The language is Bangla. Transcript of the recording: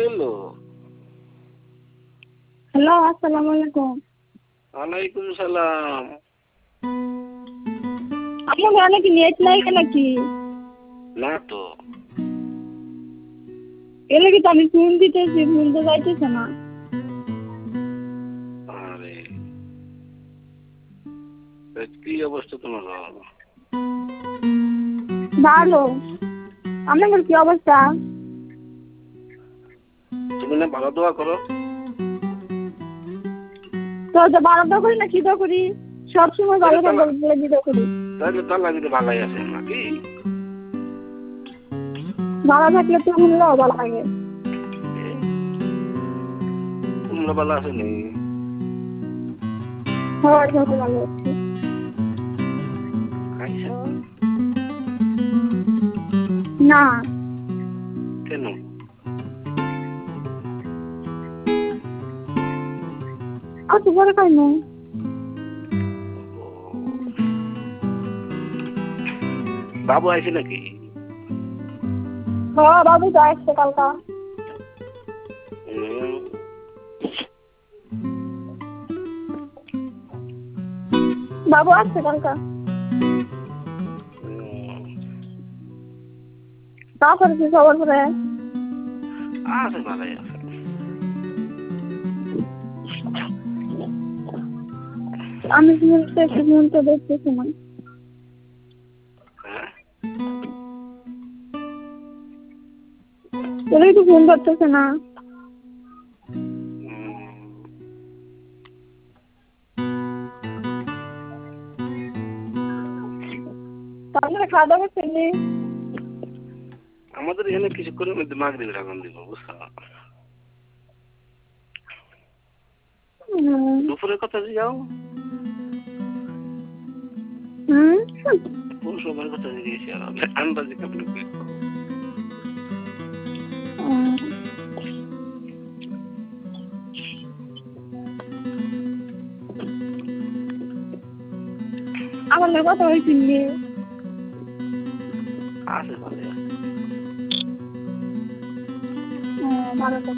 হলো? হ্যালো, আসসালামু আলাইকুম। ওয়ালাইকুম সালাম। আপনার ঘরে কি নেট নাই নাকি? না তো। এলে কি তো আমি ফোন দিতেছি, ফোন তো যাইতেছে না। আরে কি অবস্থা তোমার? ভালো। আপনার কি অবস্থা? তুমি না ভালো দোয়া করো? তো ভালো দোয়া করি না কি দোয়া করি? সবসময় ভালো দোয়া করি। তাহলে তো আল্লাহ যদি ভালোই আছেন নাকি? ভালো থাকলে তো মূল্যও ভালো লাগে। তোমরা ভালো আছো নি? হয় যত ভালো হচ্ছে। খাইছো? না। কেন? আজ পরে খাই না। বাবু আইছে নাকি? হ্যাঁ, বাবু তো আসছে কালকা। বাবু আসছে কালকা। তারপরে কি খবর করে? আছে ভালোই আছে। আমি তো দেখতেছি না। তোরা একটু ফোন করতেছে না। তাহলে খাওয়া দাওয়া করছেন? আমাদের এখানে কিছুক্ষণের মধ্যে মাগরিবের আজান দিব, বুঝছো? দুপুরের কথা যাও। কোন সময়ের কথা জিজ্ঞেস আর আন্দাজে কেমন? আমার না কথা হয়েছিল। আছে ভালো আছে। ভালো